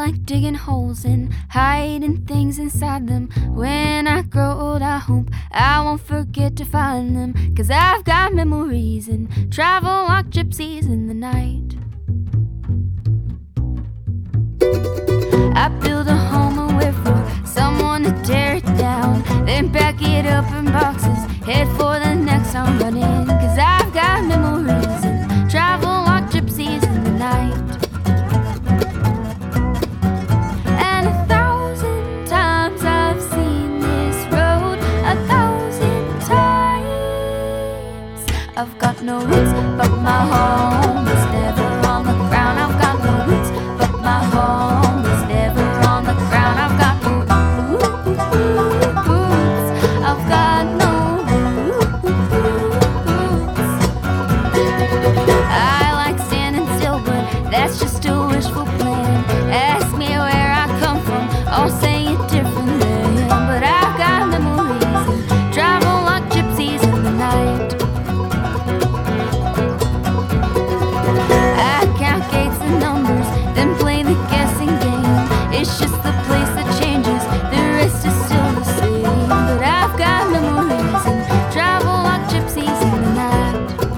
like digging holes and hiding things inside them. When I grow old, I hope I won't forget to find them, 'cause I've got memories and travel like gypsies in the night. I build a home and wait for someone to tear it down, then pack it up in boxes, head for the next town running, 'cause I've got memories and travel like gypsies in the night. And 1,000 times I've seen this road, 1,000 times. I've got no roots, but my home is never on the ground. I've got no roots, but my home is never on the ground. I've got no roots. I've got no roots. I like standing still, but that's just a wishful plan. Ask me where I come from, I'll say it differently. But I've got memories and travel like gypsies in the night. I count gates and numbers, then play the guessing game. It's just the place that changes, the rest is still the same. But I've got memories and travel like gypsies in the night.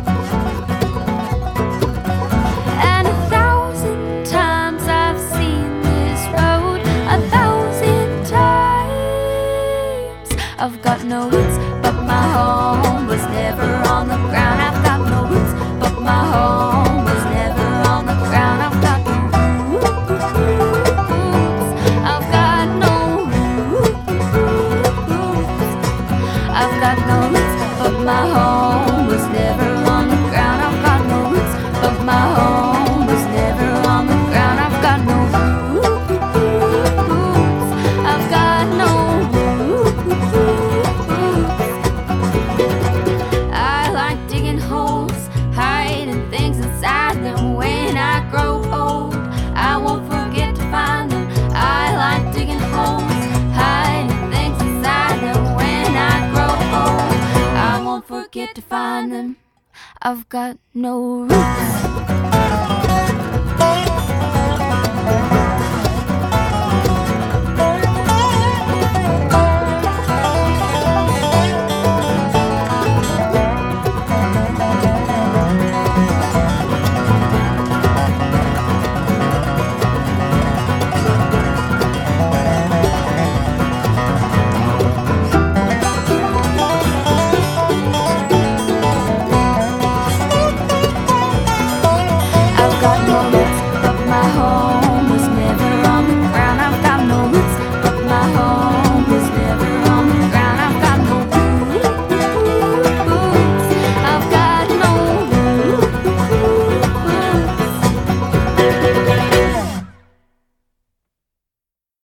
And 1,000 times I've seen this road, 1,000 times. I've got no roots, but my home was never on the ground. I've got no roots, but my home was never on the ground. I've got no roots. I've got no roots. I've got no roots, but my home was never on the ground. I've got no roots, but my home was never on the ground. I've got no roots. I've got no roots. I like digging holes, hiding things inside them. When I grow old, I won't forget to find them. I like digging holes, hiding things inside them. When I grow old, I won't forget to find them. I've got no roots.